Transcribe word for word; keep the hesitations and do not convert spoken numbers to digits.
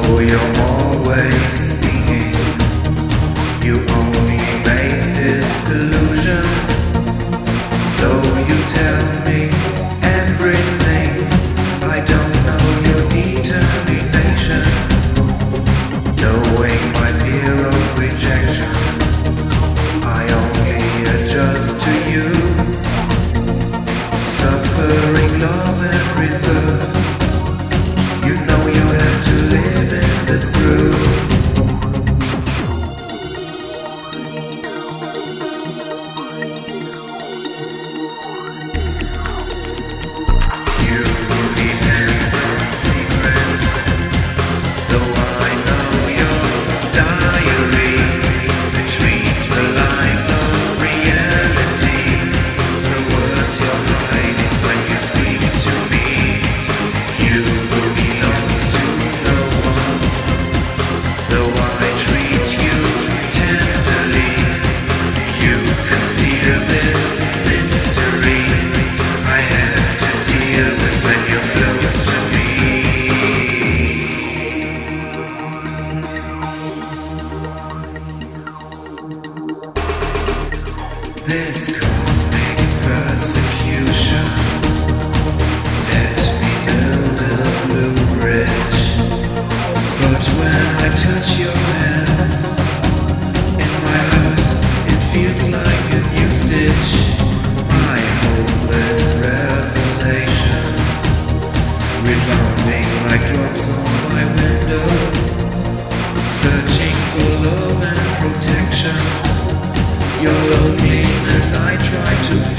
Though you're always speaking, you only make disillusions. Though you tell me everything, I don't know your determination. Knowing my fear of rejection, I only adjust to you. Suffering love and reserve, you know you have to live in this groove. You depend on secrets, though I know your diary. Between the lines of reality, the words you're hiding when you speak to me. You belongs to no one, though I treat you tenderly. You conceal this mystery I have to deal with when you're close to me. This cosmic persecutions let me build a blue bridge, but when I touch your hands, in my heart it feels like a new stitch. My hopeless revelations rebounding like drops on my window, searching for love and protection. Your loneliness I try to